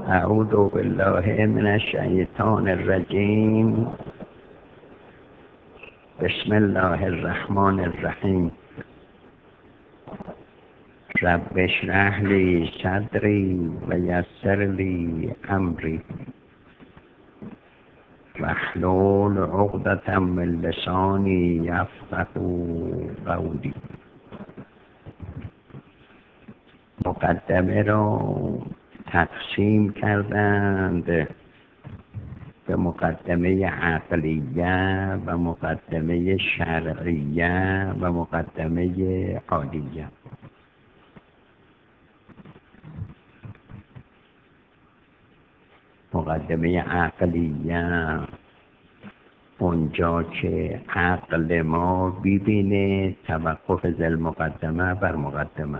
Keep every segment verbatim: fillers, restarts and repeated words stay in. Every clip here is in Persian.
اعوذ بالله من الشیطان الرجیم. بسم الله الرحمن الرحیم. رب اشرح لی صدری و یسر لی امری واحلل عقدة من لسانی یفقهوا قولی. مقدمه را تقسیم کردند به مقدمه عقلیه و مقدمه شرعیه و مقدمه عالیه. مقدمه عقلیه اونجا که عقل ما ببینه توقف ذی المقدمه بر مقدمه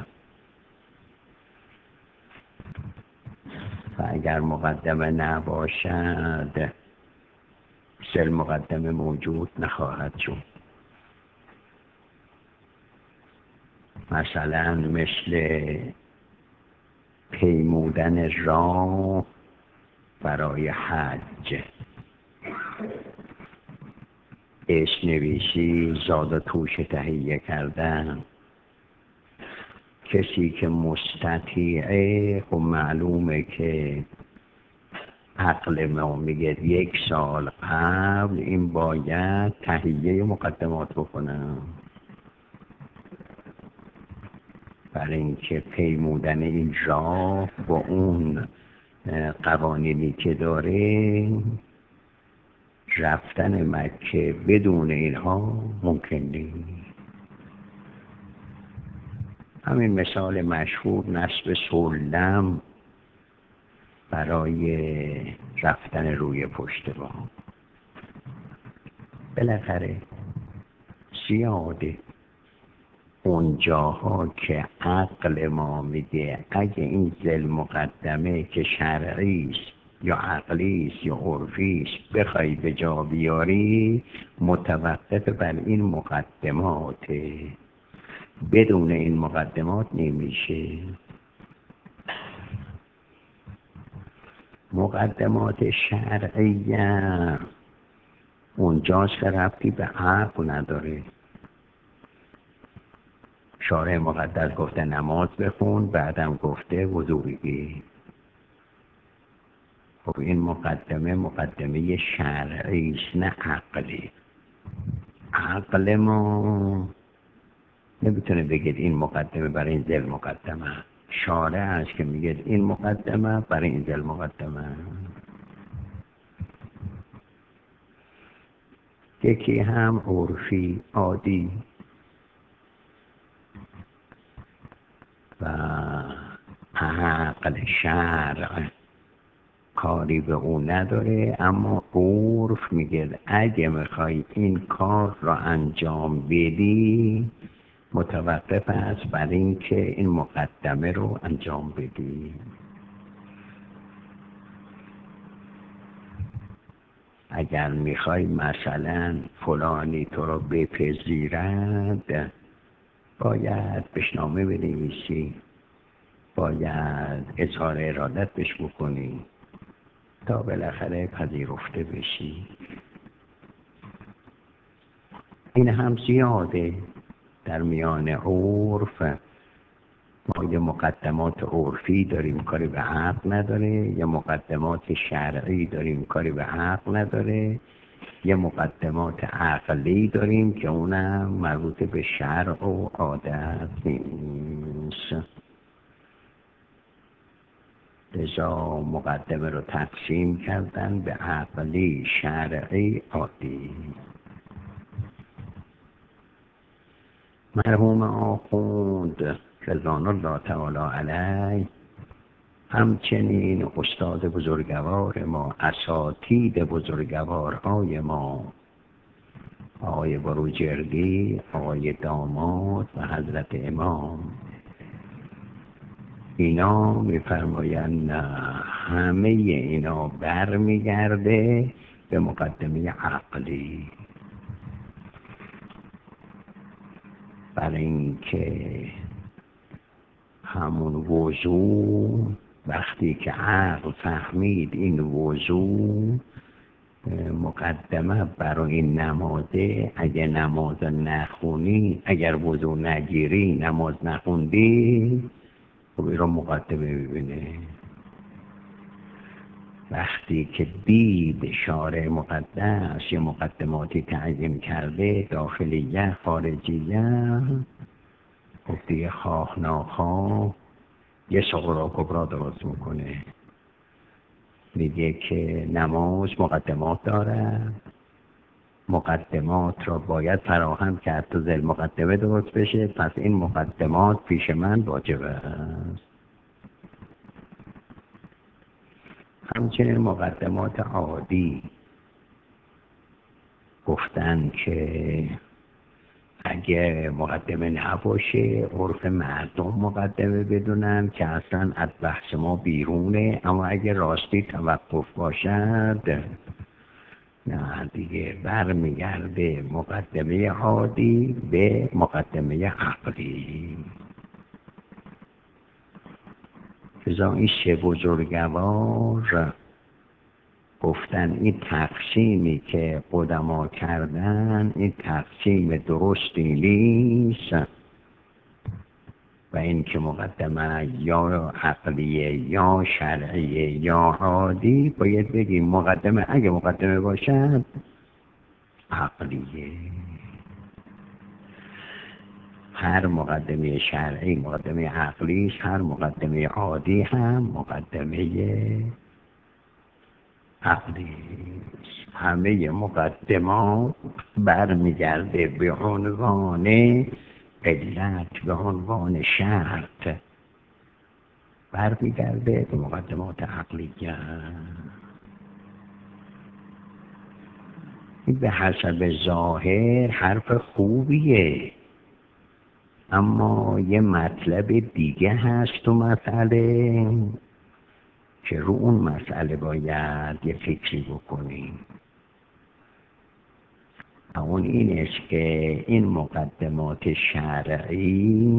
و اگر مقدمه نباشد ذی المقدمه موجود نخواهد شد. مثلا مثل پیمودن راه برای حج، اسنویسی، زاد و توش تهیه کردن. کسی که مستطیعه خب معلومه که عقل ما میگه یک سال قبل این باید تهیه مقدمات بکنم، برای اینکه پیمودن این راه با اون قوانینی که داره رفتن مکه بدون اینها ممکن نیست. همین مثال مشهور نصب سلم برای رفتن روی پشت بام. بالاخره زیاده اون جاها که عقل ما میگه اگه این ذی مقدمه که شرعی است یا عقلی است یا عرفی است بخوای به جا بیاری متوقف بر این مقدماته، بدون این مقدمات نمیشه. مقدمات شرعیه اونجاست که ربطی به عقل نداره. شارع مقدس گفته نماز بخون، بعدم گفته وضو بگیر. خب این مقدمه مقدمه شرعی است نه عقلی. عقل ما نمیتونه بگید این مقدمه برای این ذی مقدمه. شارع است که میگه این مقدمه برای این ذی مقدمه. یکی هم عرفی عادی و عقل شرع کاری به اون نداره، اما عرف میگه اگه میخوای این کار را انجام بدی متوقف است بر این که این مقدمه رو انجام بدی. اگر میخوای مثلا فلانی تو رو بپذیرد باید بشنامه بنویسی، باید اظهار ارادت بهش بکنی تا بالاخره پذیرفته بشی. این هم زیاده در میان عرف. ما یه مقدمات عرفی داریم کاری به عقل نداره، یه مقدمات شرعی داریم کاری به عقل نداره، یه مقدمات عقلی داریم که اونم مربوط به شرع و عادت نیست. لذا مقدمه رو تقسیم کردن به عقلی، شرعی، عادی. مرحوم آخوند رضوان الله تعالی علیه همچنین استاد بزرگوار ما، اساتید بزرگوارهای ما، آقای بروجردی، آقای داماد و حضرت امام، اینا میفرمایند همه اینا برمیگرده به مقدمه عقلی، برای اینکه همون وضو وقتی که عقل فهمید این وضوع مقدمه برای این نمازه، اگه نماز نخونی، اگر وضوع نگیری نماز نخوندی، خب این رو مقدمه ببینه. وقتی که دید شارع مقدس یه مقدماتی تعیین کرده، داخلیه خارجیه، خب دیگه خواه ناخواه یه صغرا کبرا درست میکنه. میگه که نماز مقدمات داره، مقدمات را باید فراهم کرد تا ذل مقدمه درست بشه، پس این مقدمات پیش من واجبه است. همچنین مقدمات عادی گفتن که اگه مقدمه نباشه عرف مردم مقدمه بدونن که اصلا از بحث ما بیرونه، اما اگه راستی توقف باشد نه دیگه برمیگرده مقدمه عادی به مقدمه عقلی. لذا این سه بزرگوار گفتن این تقسیمی که قدما کردن این تقسیم درستی نیست و این که مقدمه یا عقلیه یا شرعیه یا عادی، باید بگیم مقدمه اگه مقدمه باشد عقلیه. هر مقدمه شرعی مقدمه عقلی، هر مقدمه عادی هم مقدمه عقلی. همه مقدمات برمیگرده به عنوان علت، به عنوان شرط برمیگرده به مقدمات عقلیه. این به حسب ظاهر حرف خوبیه، اما یه مطلب دیگه هست تو مسئله که رو اون مسئله باید یه فکری بکنیم. اون این است که این مقدمات شرعی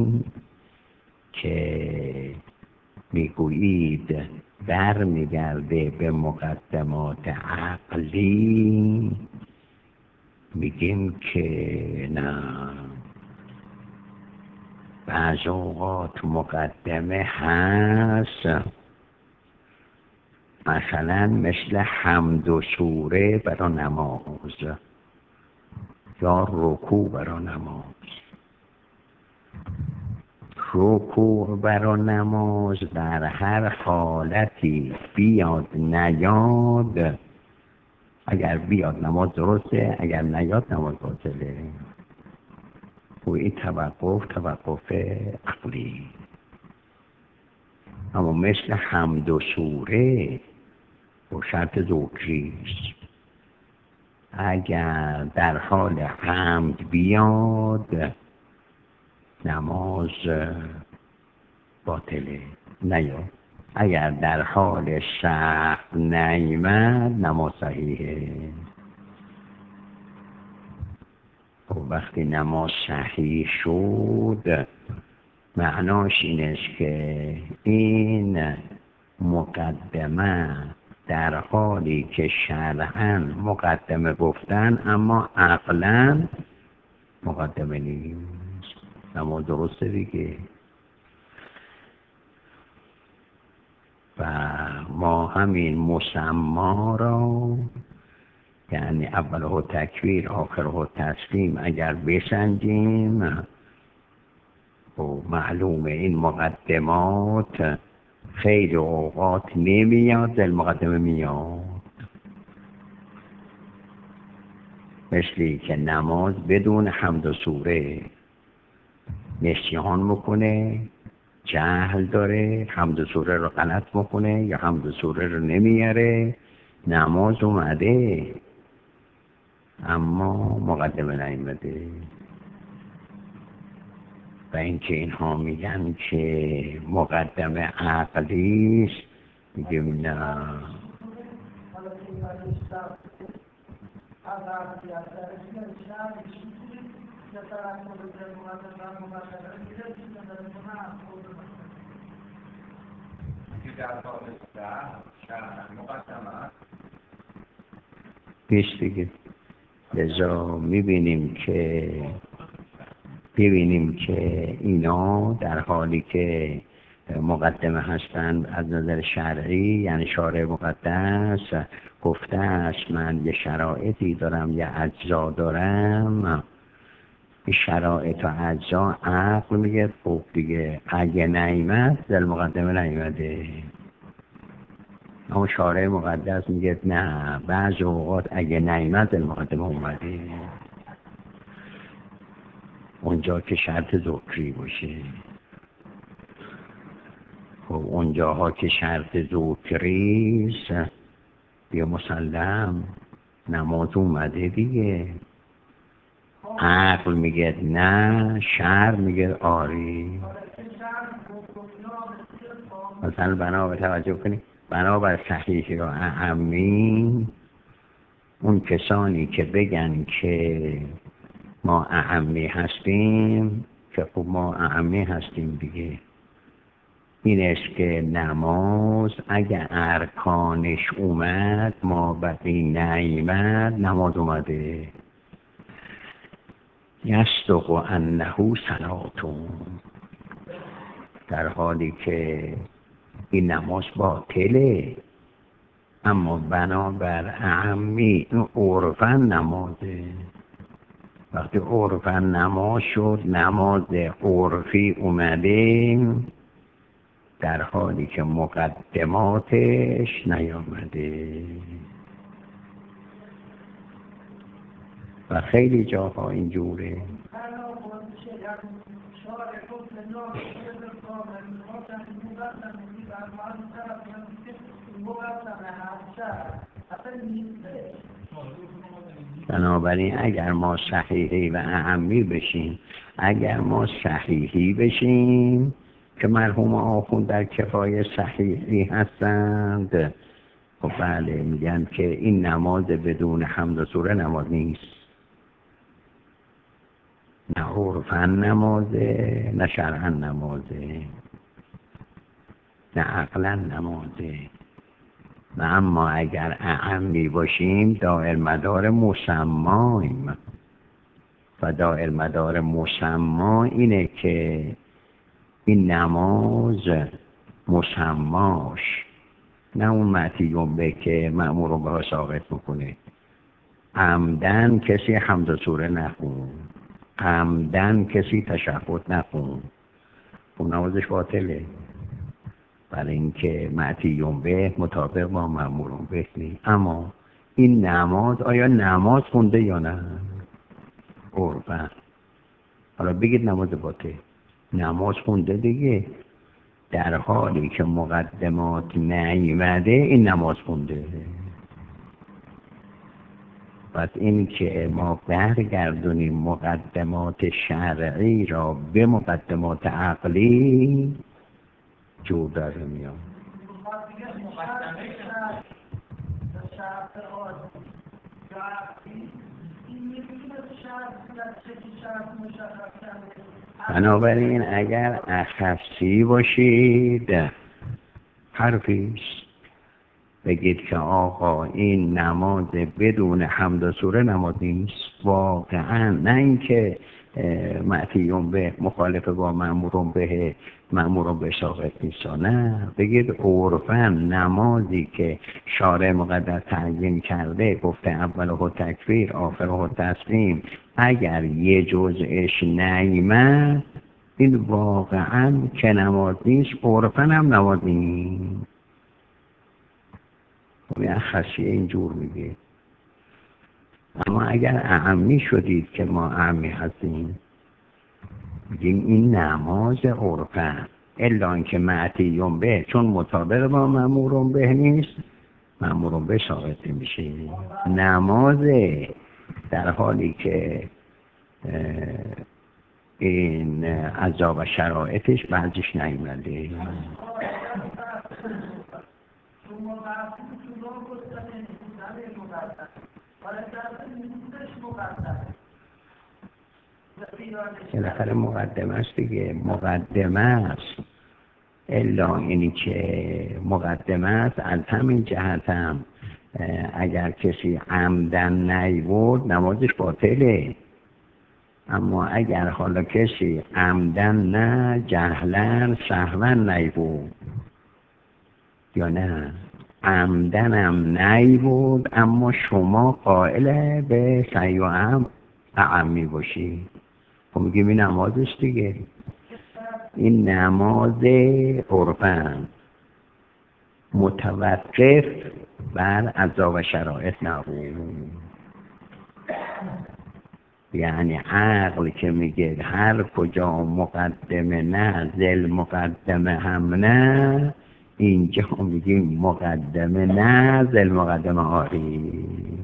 که میگویید برمیگرده به مقدمات عقلی، میگیم که نه، بعض اوقات مقدمه هست، مثلا مثل حمد و سوره برای نماز یا رکوع برای نماز. رکوع برای نماز در هر حالتی بیاد نیاد، اگر بیاد نماز درسته، اگر نیاد نماز باطله. و این توقف توقف عقلی. اما مثل حمد و سوره با شرط ذکریست، اگر در حال حمد بیاد نماز باطله، نیاد. اگر در حال سهو نیامد نماز صحیحه. و وقتی نماز صحیح شد معناش این است که این مقدمه در حالی که شرعاً مقدمه گفتن اما عقلاً مقدمه نیست. نماز درسته دیگه. و ما همین مسما را، یعنی اوله تکبیر آخره تسلیم، اگر بسنجیم و معلومه این مقدمات خیلی اوقات نمیاد، دل مقدمه میاد. مثلی که نماز بدون حمد و سوره نسیان میکنه، جهل داره، حمد و سوره رو غلط میکنه یا حمد و سوره رو نمیاره، نماز اومده اما مقدمه نیامده. و اینکه اینها میگن که مقدمه عقلی است، میگیم نه. نیست دیگه. لذا میبینیم که ببینیم که اینا در حالی که مقدمه هستند از نظر شرعی، یعنی شارع مقدس گفته است من یه شرایطی دارم، یه اجزا دارم، این شرایط و اجزا عقل میگه خب دیگه اگه نیمد در مقدمه نیمده. اما شارع مقدس میگه نه، بعض اوقات اگه نیمد در مقدمه اومده، اونجا که شرط ذکری باشه. خب اونجاها که شرط ذکریست بیا مسلم نماز اومده دیگه. عقل میگه نه، شرع میگه آری. مثلا بنا به توجه کنید، بنابر صحیحی و اعمی، اون کسانی که بگن که ما اعمی هستیم، که خب ما اعمی هستیم دیگه، این است که نماز اگه ارکانش اومد ما بقی نیمد نماز اومده. یصدق انه صلاتون، در حالی که این نماز باطله، اما بنابر اعمی این عرفاً نمازه. وقتی عرفاً نماز شد، نماز عرفی اومده در حالی که مقدماتش نیامده. و خیلی جاها اینجوره. بنابراین اگر ما صحیحی و اعمی بشیم، اگر ما صحیحی بشیم که مرحوم آخوند در کفایه صحیحی هستند، خب بله میگن که این نماز بدون حمد و سوره نماز نیست، نه عرفاً نمازه، نه شرعاً نمازه، نه عقلاً نمازه. و اما اگر اعمی باشیم دائر مدار مسماییم، و دائر مدار مسما اینه که این نماز مسماش، نه اون معتیون به که مأمور به ساقط میکنه. عمدن کسی حمد و سوره نخون، عمدن کسی تشهد نخون، اون نمازش باطله، برای اینکه معتیون به مطابق با مأمورون به نیست. اما این نماز آیا نماز خونده یا نه؟ عرفاً. حالا بگید نماز باطل، نماز خونده دیگه، در حالی که مقدمات نیامده این نماز خونده. پس این که ما برگردونیم مقدمات شرعی را به مقدمات عقلی جور داره میاد. بنابراین اگر اخصی باشید حرفیست، بگید که آقا این نماز بدون حمد و سوره نماز نیست واقعا، نه اینکه معتیون به مخالف با مأمورون به مأمورون به ساقط نیست، نه، بگید عرفاً نمازی که شارع مقدس تعیین کرده، گفته اولها تکبیر آخرها تسلیم، اگر یه جزءش نیامد این واقعاً که نماز نیست، عرفاً هم نماز نیست. یه خاصیه اینجور میگه. اما اگر اعمی شدید که ما اعمی هستیم، بگیم این نماز عرفاً، الا اینکه معتیون به چون مطابق با مأمورون به نیست، مأمورون به ساقط میشه. نماز در حالی که این اجزا و شرایطش بعضیش نیامده. بالاخره مقدمه است دیگه، مقدمه است. الا اینی که مقدمه است. از همین جهت هم اگر کسی عمدن نیورد نمازش باطله، اما اگر حالا کسی عمدن نه جهلن سهوا نیورد یا نه عمدنم نیورد اما شما قائل به سعی و عمد اعمی باشی، خب میگیم این نمازش دیگه. این نماز عرفن متوقف بر اجزا و شرایط نبود. یعنی عقل که میگه هر کجا مقدمه نه زل مقدمه هم نه، اینجا میگیم مقدمه نه زل مقدمه آری.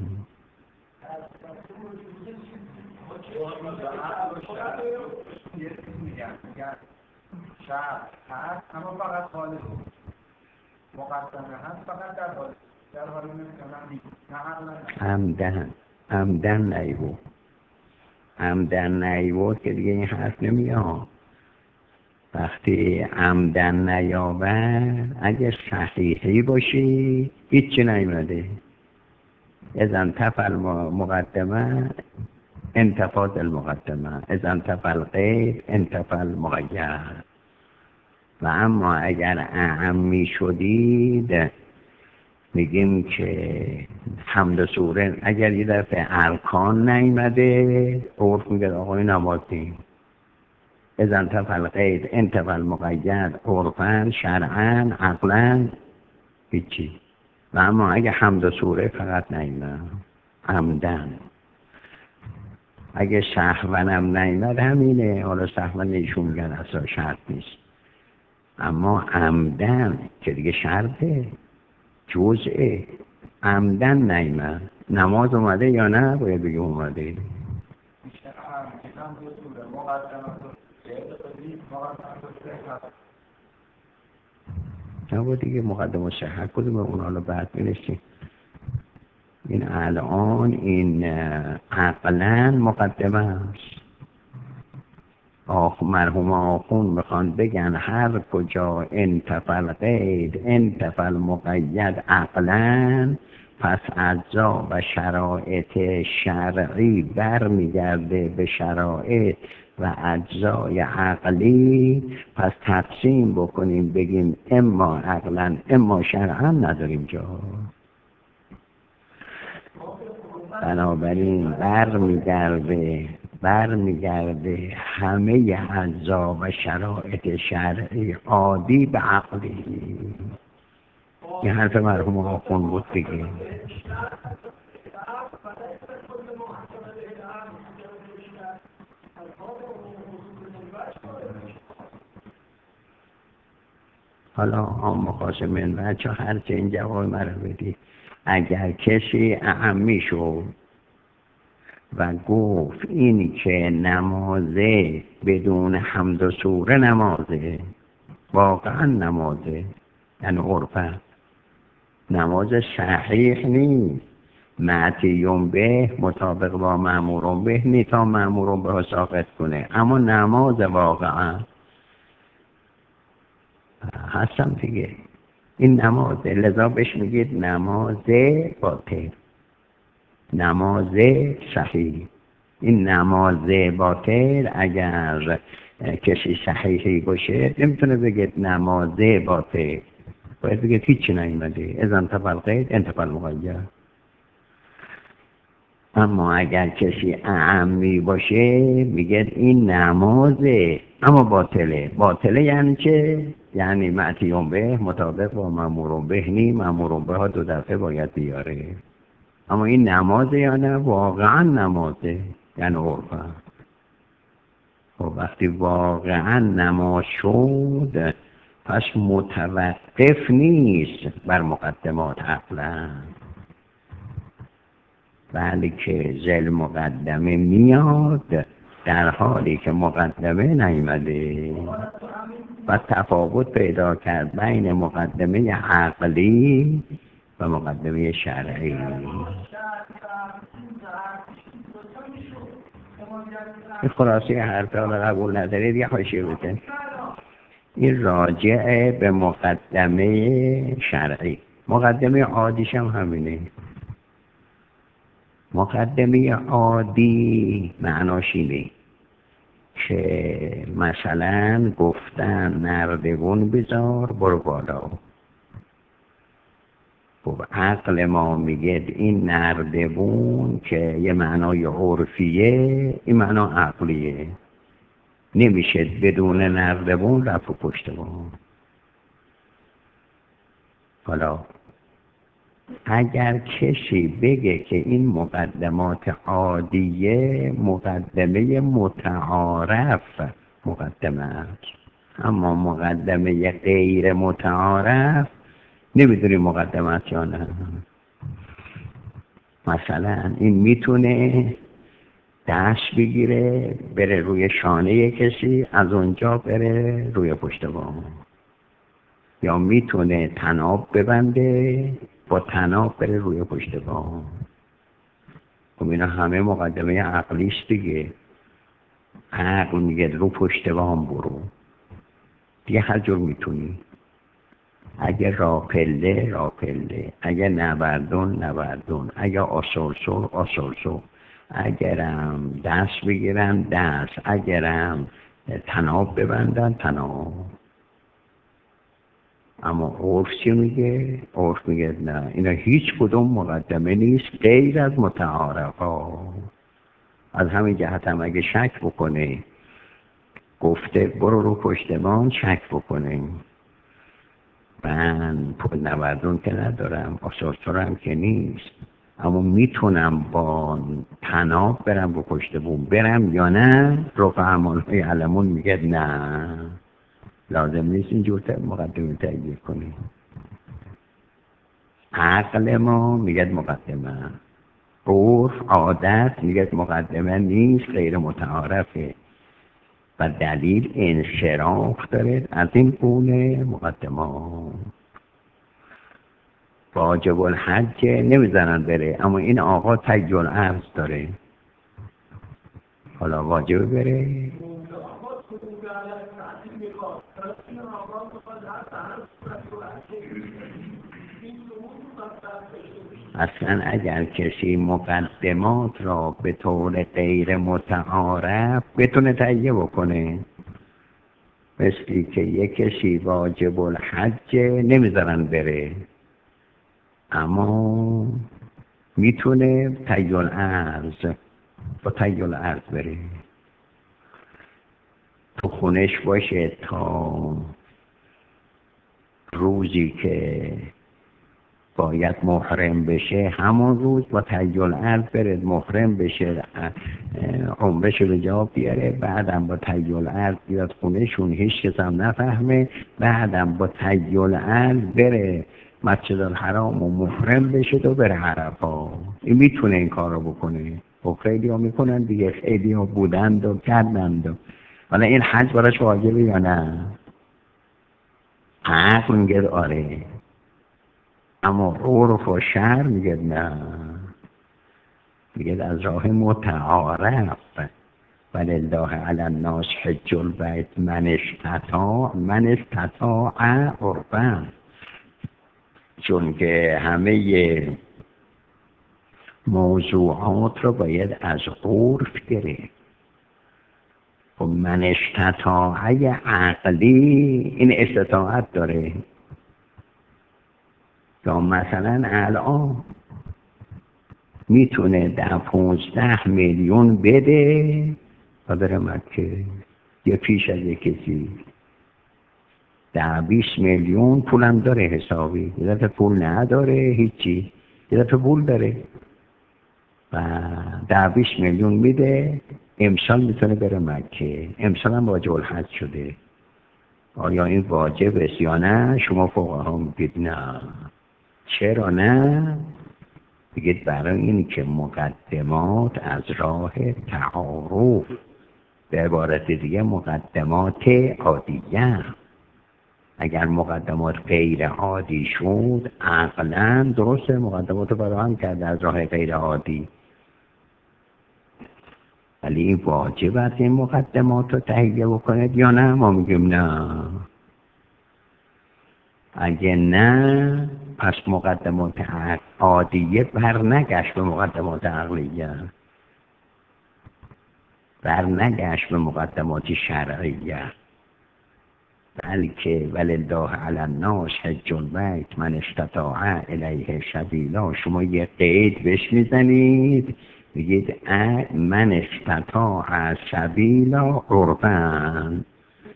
شرط هست اما فقط خالص مقدمه هست فقط در حال در حال نمیتونم عمدن عمدن نیبود عمدن نیبود که دیگه این حرف نمیاد. وقتی عمدن نیابد اگه صحیحی باشی هیچی نیمده. اذن تفل مقدمه انتفاض المقدمه، اذن تفل غیر انتفل مغیر. و اما اگر اعمی شدید میگیم که حمد سوره اگر یه دفعه ارکان نیمده عرف میگه آقای نماز نیم. اذن تفل غیر انتفل مغیر عرفن شرعن عقلن هیچی. و اما اگه حمد سوره فقط نیمده عمدن، اگه سهونم نیمد همینه. حالا سهون ایشون میگن اصلا شرط نیست، اما عمدن که دیگه شرطه جزئه. عمدن نیمد نماز اومده یا نه باید بگه اومده. نبا دیگه مقدمه صحت کدوم اون حالا بعد بینشیم. این الان این عقلا مقدمه است. آخ مرحوم آخون بخوان بگن هر کجا انتفل غیر انتفل مقید عقلا، پس اجزا و شرایط شرعی برمیگرده به شرایط و اجزای عقلی. پس تقسیم بکنیم بگیم اما عقلا اما شرعا نداریم جا. بنابراین برمیگرده برمیگرده همه اجزا و شرایط شرعی عادی به عقلی. این حرف مرحوم آخون بود دیگه. حالا هم مخاصمین بچه هرچه این جواب مرا بدی. اگر کسی اعمی شد و گفت این که نمازه بدون حمد و سوره نمازه، واقعا نمازه یعنی عرفه نماز صحیح نیست، معتیون به مطابق با مأمورون به نی تا مأمورون به ساقط کنه، اما نماز واقعا هستم دیگه. این نمازه، لذا بهش میگید نماز باطل، نماز صحیح. این نماز باطل اگر کسی صحیحی باشه نمیتونه بگه نماز باطل، باید بگه هیچی نیومده. اذن تفل غیر انتفل مغیر. اما اگر کسی اعمی باشه میگه این نمازه اما باطله. باطله یعنی چه؟ یعنی معتیون به مطابق با مأمورون به نی، مأمورون به ها دو دفعه باید بیاره. اما این نمازه یا نه؟ واقعا نمازه یعنی عرفه. خب وقتی واقعا نماز شد پس متوقف نیست بر مقدمات عقلا، ولی که زل مقدمه میاد در حالی که مقدمه نیامده و تفاوت پیدا کرد بین مقدمه عقلی و مقدمه شرعی. این خلاصه حرف حالا قبول ندارید یه حاشیه بزن. این راجعه به مقدمه شرعی. مقدمه عادیش هم همینه. مقدمه عادی معناش اینه که مثلا گفتن نردبون بذار برو بالا. خب عقل ما میگه این نردبون که یه معنای عرفیه، این معنا عقلیه، نمیشه بدون نردبون رفت و پشتبان. حالا اگر کسی بگه که این مقدمات عادیه، مقدمه متعارف مقدمه است، اما مقدمه غیر متعارف نمیدونی مقدمات یا نه. مثلا این میتونه دست بگیره بره روی شانه کسی، از اونجا بره روی پشت بام، یا میتونه طناب ببنده با طناب بره روی پشت بام. خب اینا همه مقدمه عقلیست دیگه. عقل میگه رو پشت بام برو، دیگه هر جور میتونی. اگه راپله راپله، اگه نوردون نوردون، اگه آسانسور آسانسور، اگرم دست بگیرن دست، اگرم طناب ببندن طناب. اما عرف چی میگه؟ عرف میگه نه، اینا هیچ کدوم مقدمه نیست غیر از متعارف ها. از همین جهت هم اگه شک بکنه، گفته برو رو پشتمان، شک بکنه، من پول نوردون که ندارم، آسانسورم که نیست، اما میتونم با طناب برم رو پشت بوم برم یا نه؟ رو فهمانهای علمون میگه نه، لازم نیست اینجور مقدمه تهیه کنی. عقل ما میگه مقدمه، عرف عادت میگه مقدمه نیست، غیر متعارفه و دلیل انصراف داره از این گونه مقدمه. واجب الحج نمیزنن بره، اما این آقا تحییل العرض داره، حالا واجب بره. اصلا اگر کسی مقدمات را به طور غیر متعارف بتونه تهیه بکنه، مثلی که یک کسی واجب الحج نمیذارن بره، اما میتونه تهییل العرض با تهییل العرض بره، تو خونش باشه تا روزی که باید محرم بشه، همون روز با تهییل العرض بره محرم بشه، عمرش رو به جا بیاره، بعدم با تهییل العرض بیاد خونهشون، هیچ کس هم نفهمه، بعدم با تهییل العرض بره مسجد الحرام و محرم بشه و بره عرفات. این میتونه این کار رو بکنه. و خیلی ها میکنن دیگه، خیلی ها بودند و کردند. و حالا این حج براش واجبه یا نه؟ عقل میگه آره، اما عرف و شرع میگه نه، میگه از راه متعارف. ولله علی الناس حج البیت من استطاع من استطاع عرفا، چون که همه موضوعات رو باید از عرف گرفت. خب من استطاعه عقلی این استطاعت داره، یا مثلا الان میتونه ده پونزده میلیون بده و بره مکه، یه پیش از یک کسی ده بیست میلیون پولم داره حسابی، یه دفعه پول نداره هیچی، یه دفعه پول داره و ده بیست میلیون میده، امسال میتونه بره مکه، امسال هم واجب الحج شده. آیا این واجب است یا نه؟ شما فقها میگید نه. چرا نه؟ بگید برای این که مقدمات از راه تعارف، به عبارت دیگه مقدمات عادیه. اگر مقدمات غیر عادی شد، عقلاً درسته مقدمات رو فراهم کرده از راه غیر عادی، ولی این واجب است این مقدمات رو تهیه بکنید یا نه؟ ما میگیم نه، اگه نه پس مقدمات عادیه بر نگشت به مقدمات عقلیه، بر نگشت به مقدمات شرعیه، بلکه ولله علی الناس حج البیت من استطاع الیه سبیلا. شما یه قید بهش میزنید بگید من استطاع سبیلا قربان.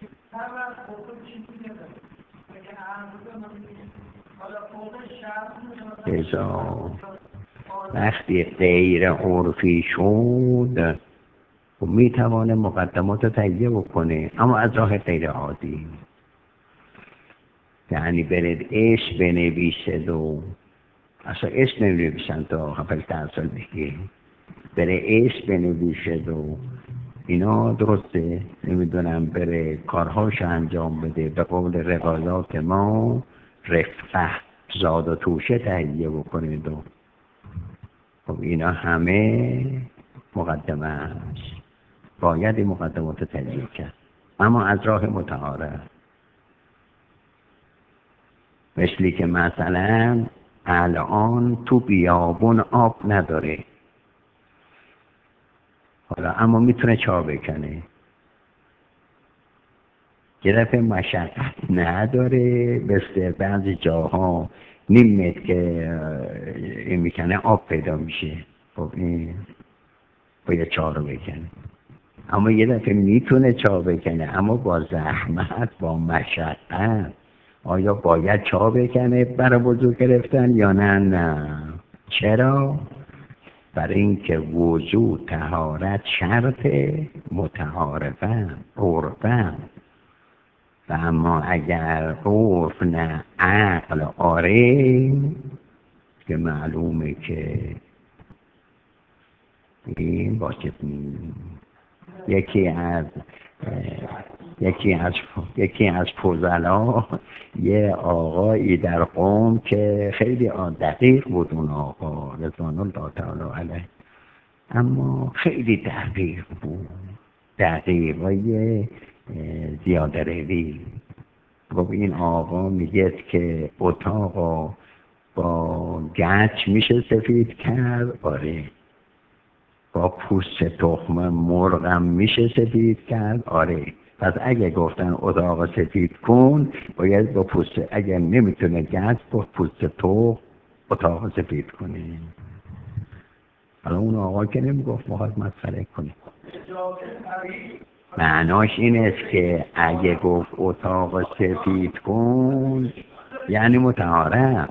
ازا وقتی غیر عرفی شد و میتوانه مقدمات رو تهیه بکنه، اما از راه غیر عادی. یعنی برید اسم بنویسید و اصلا اسم ننویسن تا هفت ده سال دیگه، بره اسم بنویسید و اینا درسته، نمیدونم بره کارهاش انجام بده، به قول روایات ما رفقه زاد و توشه تهیه بکنید و خب اینا همه مقدمه است، باید این مقدمات تهیه کرد، اما از راه متعارف. مثلی که مثلا الان تو بیابون آب نداره، حالا اما میتونه چا بکنه، یه دفعه مشقت نداره، مثل بعضی جاها نیم متر که این میکنه آب پیدا میشه، خب این باید چا رو بکنه. اما یه دفعه میتونه چا بکنه اما با زحمت، با مشقت. آیا باید چا بکنه برای وضو گرفتن یا نه؟ نه. چرا؟ برای اینکه وضو طهارت شرط متعارفه عرفه، و اما اگر عرف نه عقل آره که معلومه که این باشه. یکی از یکی از یکی از فضلا یه آقایی در قوم که خیلی دقیق بود، اون آقا رضوان الله تعالی علیه، اما خیلی دقیق بود، دقیق و یه زیاده روی. خب این آقا میگه که اتاق با گچ میشه سفید کرد، آره. با پوست تخم مرغم میشه سفید کرد، آره. پس اگه گفتن اتاق سفید کن باید با پوست، اگه نمیتونه گچ با پوست تخم اتاق سفید کنی. حالا اون آقا که نمیگفت باید مسخره کنی، معناش این است که اگه گفت اتاق سفید کن یعنی متعارف.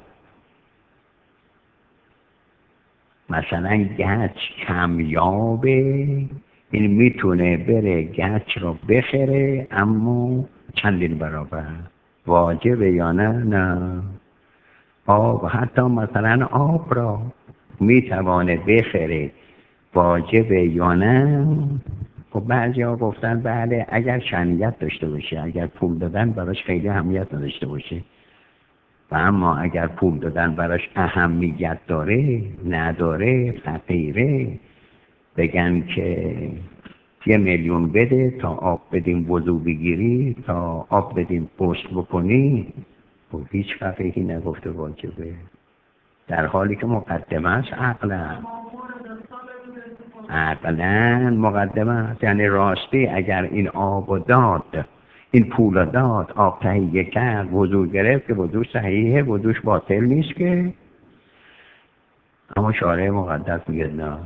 مثلا گچ کمیابه، این میتونه بره گچ رو بخره اما چندین برابر. واجبه یا نه؟ نه. آب، حتی مثلا آب را میتوانه بخره، واجبه یا نه؟ خب بعضی ها گفتن بله اگر شنیت داشته باشه، اگر پول دادن براش خیلی اهمیت نداشته باشه، و اما اگر پول دادن براش اهمیت داره، نداره، فقیره، بگن که یه میلیون بده تا آب بدیم وضو بگیری، تا آب بدیم غسل بکنی، خب هیچ فقیهی نگفته واجبه، در حالی که مقدمه است عقلا. عقلا مقدمه است، یعنی راستی اگر این آب داد، این پول داد، آب تهیه کرد، وضو گرفت، که وضوش صحیحه، وضوش باطل نیست که. اما شارع مقدس میگه نه.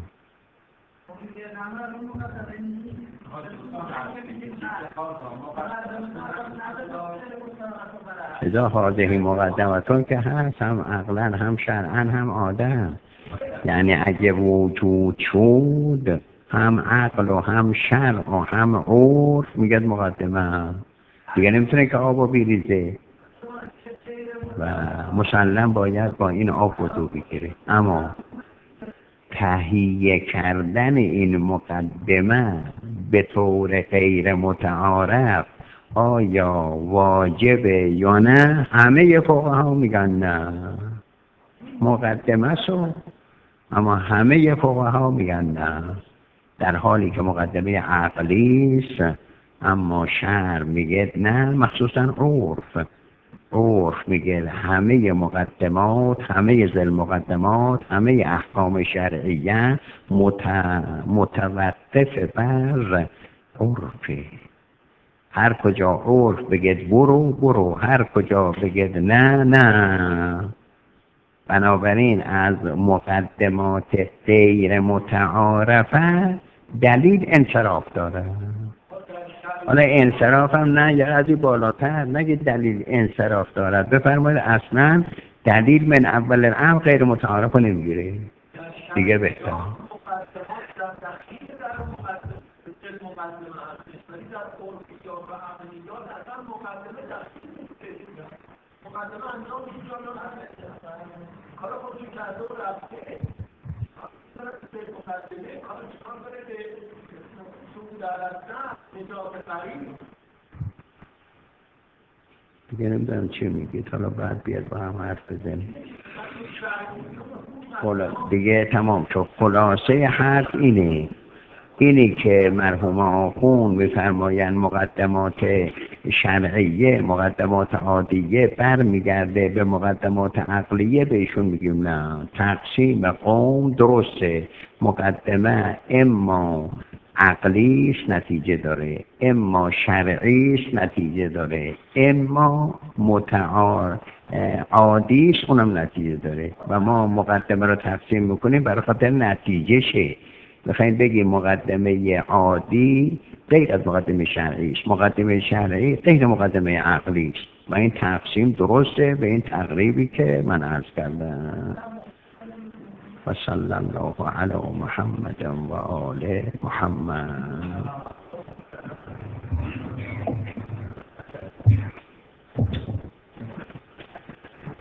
اذا هذه مقدمتون که هست، هم عقلا هم شرعا هم آدم. یعنی اگه وجود شد هم عقل و هم شرع و هم عرف میگه مقدمه، دیگه نمیتونه که آب رو بیریزه و مسلم باید با این آب وضو بگیره. اما تهیه کردن این مقدمه به طور غیر متعارف آیا واجبه یا نه؟ همه فقها میگن نه، مقدمه سو، اما همه فقها میگن نه، در حالی که مقدمه عقلی است. اما شرع میگه نه، مخصوصا عرف. عرف میگه همه مقدمات، همه ذل مقدمات، همه احکام شرعیه مت... متوقف بر عرفه. هر کجا عرف بگید برو برو، هر کجا بگید نه نه. بنابراین از مقدمات غیر متعارفه دلیل انصراف داره. حالا انصراف هم نه یه قضی بالاتر، نگه دلیل انصراف دارد، بفرمایید اصلا دلیل من اول الامر غیر متعارف رو نمیگیره دیگه بهتر. دیگه نمیدونم چی میگید، حالا بعد بیاد با هم حرف بزنیم. دیگه تمام شد. خلاصه حرف اینه اینی که مرحوم آخون میفرمایند مقدمات شرعیه مقدمات عادیه برمیگرده به مقدمات عقلیه، بهشون میگیم نه، تقسیم قوم درسته. مقدمه اما عقلیش نتیجه داره، اما شرعیش نتیجه داره، اما متعار عادیش اونم نتیجه داره و ما مقدمه رو تقسیم میکنیم برای خاطر نتیجه شه. بخواید بگیم مقدمه عادی غیر از مقدمه شرعیش، مقدمه شرعی غیر مقدمه عقلیش و این تقسیم درسته به این تقریبی که من عرض کردم. و صلی الله علی محمد و آل محمد.